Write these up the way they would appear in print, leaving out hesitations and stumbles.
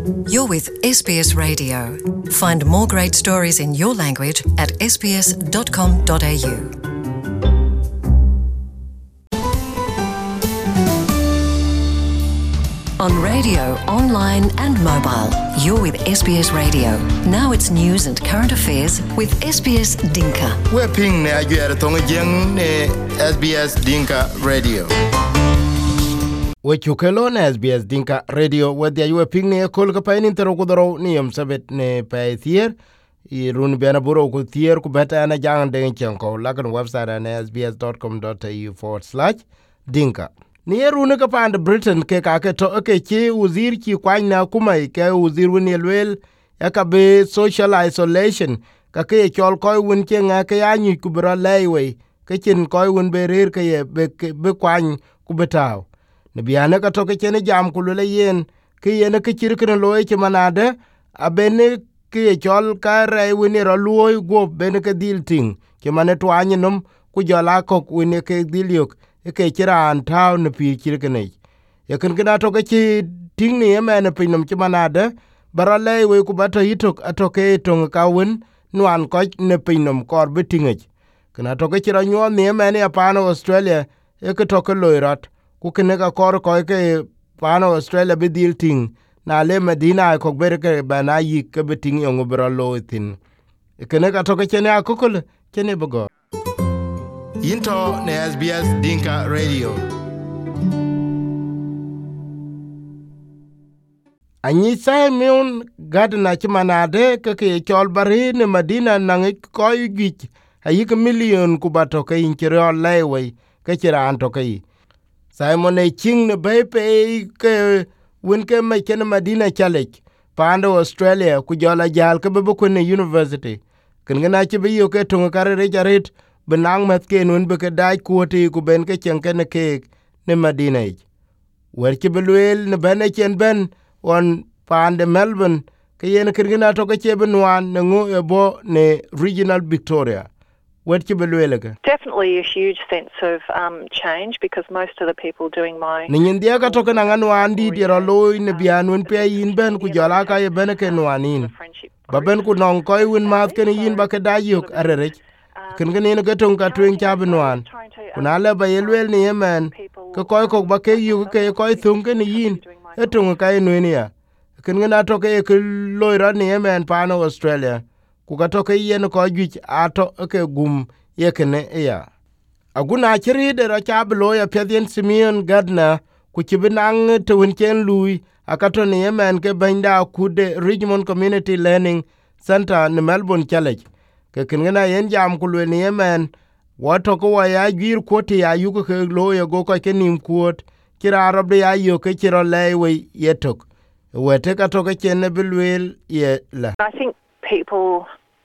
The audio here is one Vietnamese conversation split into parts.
You're with SBS Radio. Find more great stories in your language at sbs.com.au. On radio, online and mobile, you're with SBS Radio. Now it's news and current affairs with SBS Dinka. We're ping ne ajuer tonga jeng ne SBS Dinka Radio. We chukelo ne SBS Dinka Radio wadi ajuer ping ne kol ka pain intero kudoro ni sabet ne paithier I run bena buro ku thier ku beta na jang de chenko lakan website na sbs.com.au/dinka. Ni rune ka pand Britain ke ka ke to ke chi uzir chi kwanya kuma ke uzir woni lwel ya ka be social isolation ka ke chol koy won che nga ke anyu ku bra lewe ke chin koy won be rer ke be kwany ku betaw ne biane ka to ke chen jam ku le yen ke yen ke chir ke loye che manade abene ke chol ka re woni ro loy go ben ke dil ting ke mane twany num ku jola ko woni ke dilyok ke kiran taw ne pi kirkene ye ken gna to ke ting ni emene pinum chimanade barale we ku bata hitok atoke tong kawun nwan ko ne pinum kor bitingej gna to ke tira nyo ni emene apano Australia e ke to ke loirat ku ken ga kor ko ke pano Australia bidil ting na le Medina ko berke bana yi ke biting yo ngobra loitin e ken ga to ke chene akokol chene bogo into ne SBS Dinka Radio. Anyi sai miun gadna chimanade ke chol bari ne Madina nang koy gich ayi ke million kubato ke inchiro lewe ke chiran to ke Simon e ching ne bepe ke win ke me ken Madina challenge pando Australia ku jola jal ke bebu ku ne university ken gna chi bi yo ke tunga kare jarit benang met ke nun be ke dai kuoti ku ben ke chen ke ne ke ne Madina wer ke belwel ne ben chen ben on pande Melbourne ke yen kirgina to ke benwan ne ngo ebo ne regional Victoria wer ke belwel ke definitely a huge sense of change because most of the people doing my ne ndia ka to ke nan wan di ro loy ne bianun pe yin ben ku jala ka ye ben ke nwanin ba ben ku non koy win mat ke yin ba ke dayuk arere ken ne gatung ka twen chabnwan kuna le ba yelwel ni yemen ko koy ko ba ke yu ke koy thung ke ni yin etung ka enunia ken na to ke loira ni yemen pa no Australia ku ka to ke yen ko gwich ato ke gum ye ken ya aguna chiri de ra chablo ya pedien Simeon Gardner ku chibinang to win ken lui akato ni yemen ke benda ku de Richmond Community Learning Center ni Melbourne Challenge ke kengena yen jam kulwe ni yemen wato ko ya gir koti ya yuko ke loye go ko kenim kuot kira arab ya yo ke kira lewe yetok wete ka to ke chen bilwel ye la I think people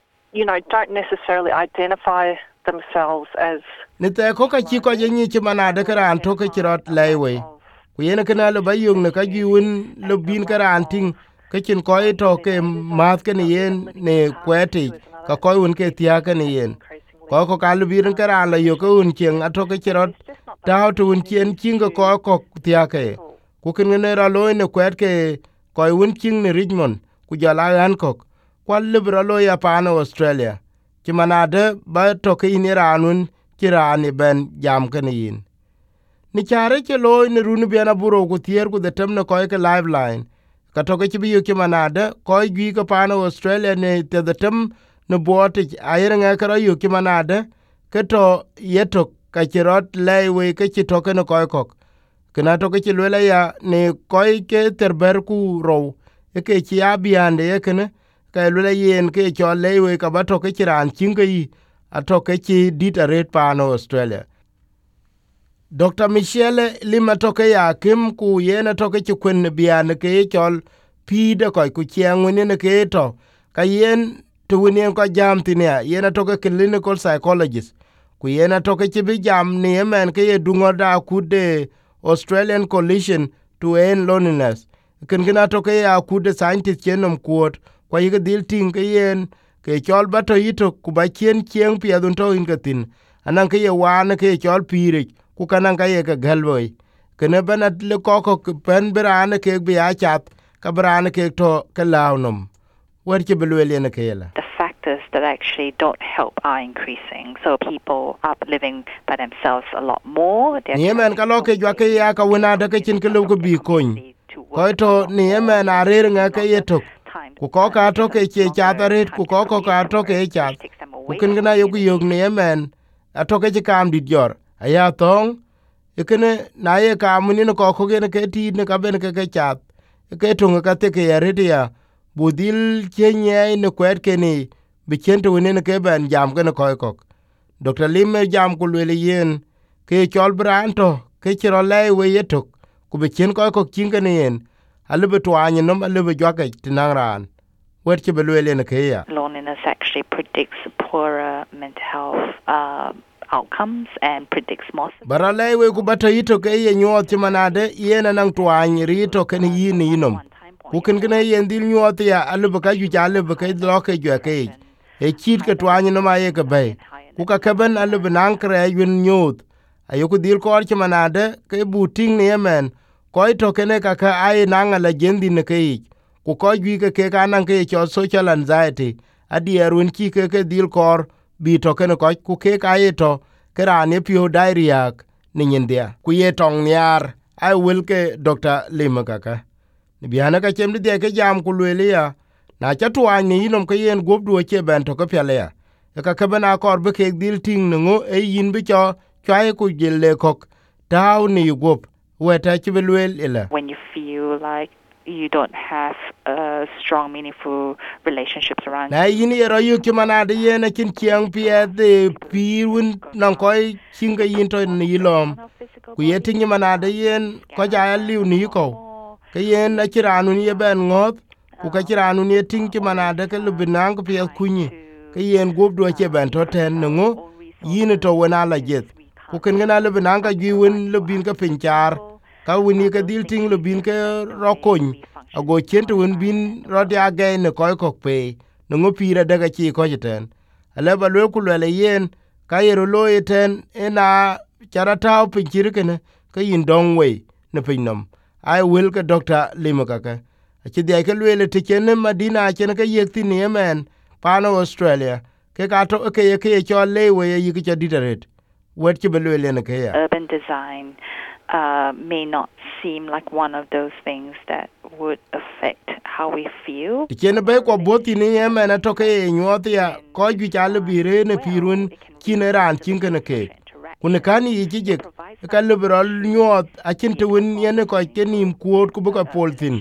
don't necessarily identify themselves as ni te ko ka chi ko je ni chi manade kara an to ke kira lewe ku yen kana lo bayung ne ka giwin lo bin kara anting ke chen ko to ke mat ke ni yen ne kweti ka koy un ke tia ke ni yen ko kal birin kara la yo ko un chen ato ke kirot taw to un chen chinga ko tia ke ku ken ne ra lo ne kwet ke koy un ching ne Richmond ku jala Hancock kwal libra lo ya pano Australia ki manade ba to ke ni ranun kirani ben jam ke ni yin ni chare ke lo ne runu bena buro ku tier ku de temne koy ke liveline ka to ke bi yo ki manade koy gi ko pano Australia ne te de tem no bote ayere nga kara yu ki manade ke to yetok ka kirot lewe ke to ke no koy kok kana to ke lwela ya ne koy ke terber ku ro ke ki abiande ye kene ka lwela yen ke cho lewe ka ba to ke ran chinga yi ato ke ki ditaret pa no Australia Dr. Michelle Lima to ke ya kim ku yena to ke kwen biane ke chol pide koy ku chiangwene ne ke to ka yen to winien ko jam tinia yena to ke clinical psychologist ku yena to ke bi jam ni men ke dungo da ku de Australian Coalition to End Loneliness ken gina to ke ya ku de scientist chenom kuot kwa yige dil ting ke yen ke chol bato yito ku ba chien chieng pia dun to in gatin anan ke ye wan ke chol pire ku kanan ka ye ke galboy kene benat le koko pen berane ke bi a chat ka bran ke to ka lawnum wer ke belwele ne kela. The factors that actually don't help are increasing. So people are living by themselves a lot more. Niemen ka lo ke jwa ke ya ka wona da ke chin ke lo ko bi kon. Ko to niemen arer nga ke yetok. Ku ko ka to ke che cha taret ku ko ka to ke cha. Ku kin gna yo ku yog niemen ato ke kam dit jor. Aya tong ikene na ye kam ni ko ko ge ne ke ti ne ka ben ke cha. Ke to ka te ke yaredia budil chenye ne kwet ke ni bi chento ne ke ben jam ke ne ko. Dr. Lim jam ku le yen ke chol branto ke chiro le we yetok ku be chen ko chinga ne yen alibe twanye nom alibe jwake tinangran wet ke belwele ne ke ya. Loneliness actually predicts poorer mental health outcomes and predicts more. Bara le we ku bata yito ke ye nyot manade yena nang twanye rito ken yin yinom ku ken gene yen dil nyot ya alibe ka ju alibe ke loke jwake e chit ke twanye no ma ye ke bay ku ka keben alibe nang kre yun nyot ayoku dil ko arche manade ke buting ne yemen koi to kene ka ka ai nanga la jendi ne ke ku ko gi ke ka nan ke cho social anxiety adierun ki ke dil kor bi to kene ko ku ke ka to ke rane pio diarrhea ni nyendia ku ye tong nyar ai wil ke Dr. Lim kaka ni biana ka chem de ke jam ku le ya na cha tuan ni inom ke yen gob duo che ben to ko pele ya ka ka bana kor be ke dil ting ngo e yin bi cho chai ku jelle kok taw ni gob weta chibelwel ila. When you feel like you don't have strong, meaningful relationships around na you. Yin yero yu kimana de yena kin chiang pia de pirun nan koi chinga yin to ni lom. Ku yetin yimana de yen ko ja liu ni ko. Ke yen na kiranu ni ben ngot ku ka kiranu ni tin kimana de ke lubinang pia kunyi. Ke yen gob do che ben to ten ngo yin to wona la jet. Ku ken gana lubinang ka giwin lubin ka pinchar. Ka wini ka dil ting lubin ke rokony. Ago chento win bin rodia gay ne koy kok pe no ngopira daga chi ko jiten aleba lo ku le yen ka yero lo iten ena charata pinchir kene ka yin dong we ne pinom ai will ka Dr. Lim kaka achi dia ke le te chen Madina chen ka yekti ni yemen pano Australia ke ka to ke cho le we yi ki ditaret wet ki belwele ne ke ya. Urban design may not seem like one of those things that would affect how we feel. Tichene be ko boti ni yeme na toke nyoti ya ko ju chale bire ne pirun kineran chinkene ke. Kune kani yijije ka liberal nyot akin te win yene ko kenim kuot ku buka poltin.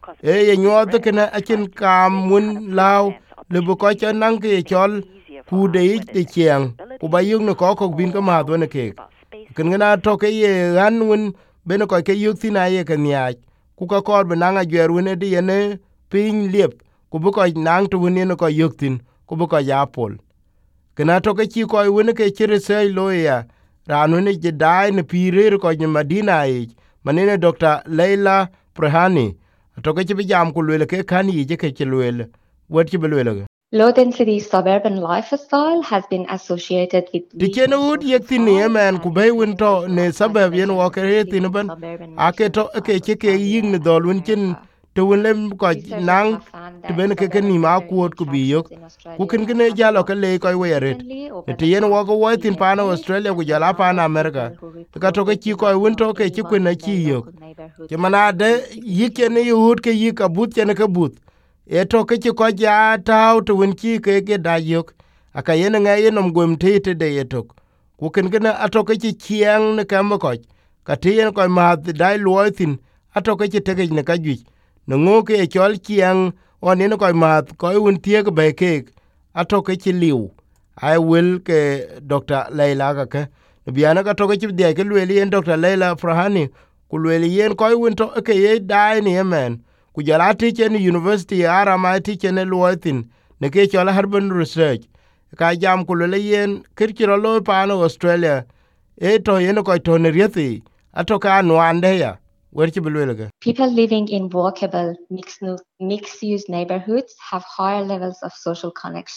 Ye nyot kena akin kam win law le bu ko chanang ke chol ku de de chiang ku bayung ne ko bin ka ma do ne ke. Kengena toke ye ran win beno ko ke yukti na ye ke nya ku ka kor benanga gwerune de yene piny liep ku bu ko nang tu ne ko yuktin ku bu ko ya pol kena to ke chi ko wone ke chire sei loya ranu ne je dai ne pire ko ni Madina e manene Dr. Leila Prehani to ke bi jam ku le ke kan yi je ke lwel wot ki belwel. Low density suburban lifestyle has been associated with dikene ud yekti ni yemen ku be winto ne sabab yen wo ke tin ban ake to ke yin ni dol win kin to win lem ko nang to ben ke ni ma ku ku bi yok ku kin ne jalo ke le ko we ret te yen wo ko wo tin pa no Australia ku jala pa na America ka to ke ko winto ke ku na chi yok ke manade yikene yud ke yika but ken ke but e to ke ko ja taw to win ki ke da yok aka yen nga yenom gwem tete de yetok ku ken gena atoke chi chiang ne kam ko ka tien ko ma dai luotin atoke chi tege ne ka gi no ngo ke chol chiang onin ko ma ko un tie ke be ke atoke chi liu I will ke Dr. Leila ka biana ka toke chi de ke lweli en Dr. Leila Prehani ku lweli yen ko un to ke ye dai ni yemen ku jala teacher ni university ara ma teacher ne luotin ne ke chol Harvard research ka jam ku le yen kirkiro lo pa no Australia e to yen ko to ne rieti atoka nwande ya werchi belwelga. People living in walkable mixed-use neighborhoods have higher levels of social connections.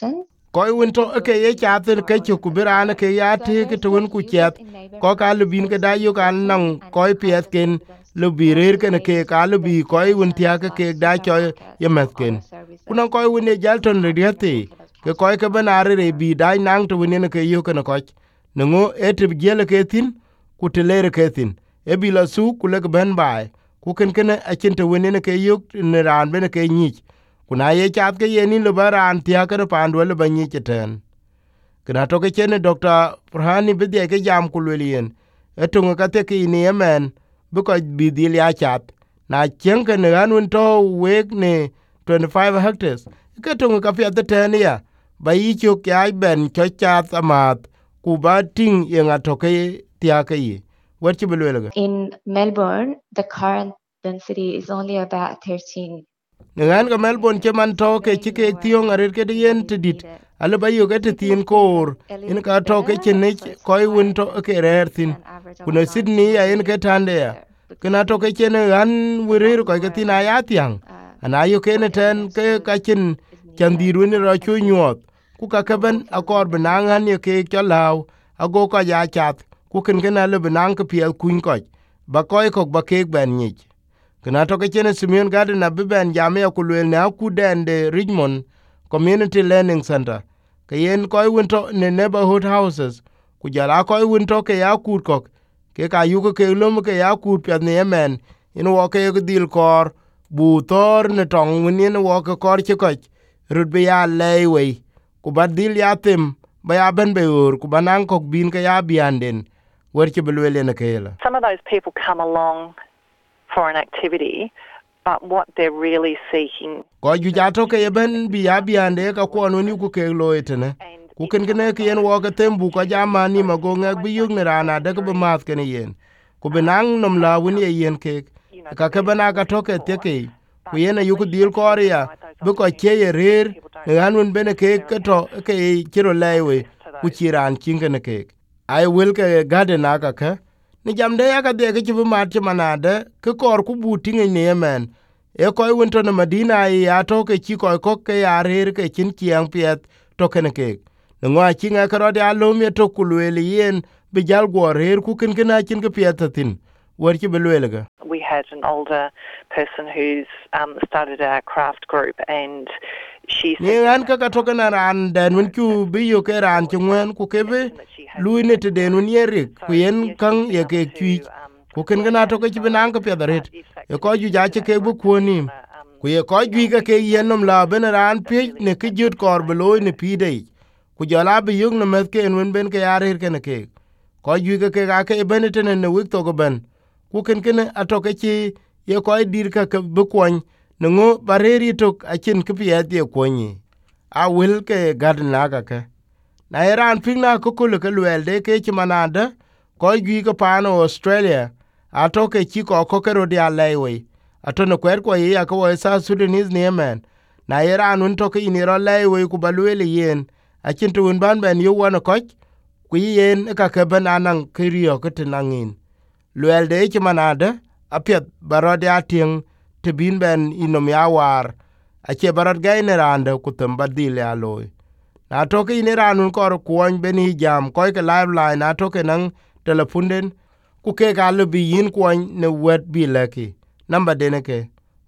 koi win to ke ye chaten ke chu ku birana ke ya te ke to win ku chat ko ka lu bin ke da yu kan nang koi piet ken lu bi rer ken ke ka lu bi koi win tia ke da cho ye met ken kuna koi win ye jalton le diate ke koi ke banare re bi dai nang to win ne ke yu ken ko ngo et bi gele ke tin ku te le ke tin e bi la su ku le ben bai ku ken ken a chin to win ne ke yu ne ran ben ke ni kuna ye chat ke ye ni le baran tia ke pandu le ban ni ten kana to ke chen Dr. Prhani bi de ke jam ku le yen etunga ka te ki ni yemen bu ko bi dil ya chat na chen ke ne anun to wek ne 25 hectares ke tunga ka pya de ten ya ba yi chu kya ben cho chat amat ku ba ting ye nga to ke tia ke yi what you believe In Melbourne, the current density is only about 13. Ngan ga Melbourne che man to ke chi ke tiong arer ke yen tidit ale ba yo ke tin kor in ka to ke chene koi win to ke rer tin kuna Sydney ya in ke tande ya kuna to ke chene an wirir ko ke tin aya tiang ana yo ke ne ten ke ka chin chandiru ni ro chu nyot ku ka ke ben akor benangan ye ke chalaw ago ka ya chat ku ken ke na le benang ke piel kuin ko ba koi ko ba ke ben ni kana to ke chene Simeon Garden na biben jamia ku lwel na ku dende Richmond Community Learning Center ke yen koy winto ne neighborhood houses ku jala koy winto ke ya kur kok ke ka yugo ke lom ke ya kur pya ne men in wo ke dil kor bu tor ne tong winin wo ke kor che koch rut be ya lewe ku badil ya tim ba ya ben be ur ku banan kok bin ke ya bianden wer che belwele ne kela. Some of those people come along for an activity, but what they're really seeking. Ko ju jato ke ben bi ya biande ka ko no ni ku ke loitene ku ken gene ke yen wo ke tembu ko jamani mago ngak bi yug ne rana de ko mat ken yen ku benang nom la win ye yen ke ka ke bana ka to ke te ke ku yen yu ku dil ko ria bu ko che ye rer ganun bene ke to ke kiro lewe ku chiran chingene ke ai wil ke garden aka ka ni jamde ya ka de ke bu mat manade ke kor ku butinge ne yemen e koy wonto na Madina ya to ke chi koy ko ke ya rer ke chin chiang piet to ken ke ngo a chinga ka ro ya lo me to kulwele yen bi jal go rer ku ken na chin ke piet tin wer chi belwele ga. We had an older person who's started our craft group, and she said ni an ka to kana ran den won ku bi yo ke ran chwen ku ke be lui ne te den won yeri ku yen kan ye ke chi ku ken na to ke bi nan ka piet ret e ko ju ja che ke bu ku ni ku ye ko ju ga ke yen nom la ben ran pi ne ke jut kor beloy ne pi de ku jala bi yug ne met ke won ben ke yarer ke ne ke ko ju ga ke ben te ne wik to go ben ku ken ato ke chi ye ko dir ka ke bu kon ne ngo bareri to a chin ke piet ye konyi a wil ke garden na ka ke na iran pigna ko kul ke lwel de ke chi manada ko ju ga pano Australia ato ke chi ko ke ro dia lewe ato no kwer ko ya ko sa Sudanese ne men na iran un to ke ni ro lewe ku balwele yen a chin to un ban ben yo wono ko ku yen ka ke bananan kriyo ke tinangin lwel de chi manada apet barod ya ting te bin ben inom ya war a che barod ga ne rande ku tamba dil ya loy na to ke ni ranun kor kuon ben hi jam ko ke live line na to ke nan telefunden ku ke ga le bi yin kuon ne wet bi leki number dene ke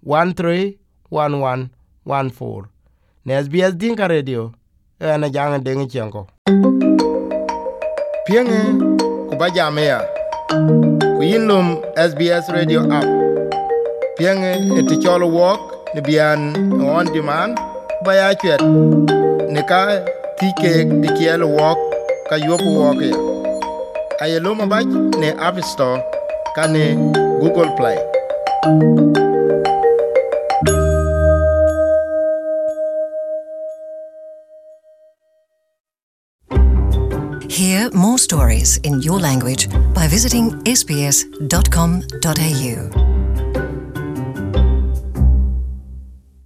131114 ne SBS Dinka Radio ana janga dengi chenko pienge ku ba jamea ku yinlum SBS Radio app pienge eticholo walk ne bian on demand ba ya chet ne ka tike dikielo walk ka yobu walk ya ayelo mabaj ne App Store ka ne Google Play. Hear more stories in your language by visiting sbs.com.au.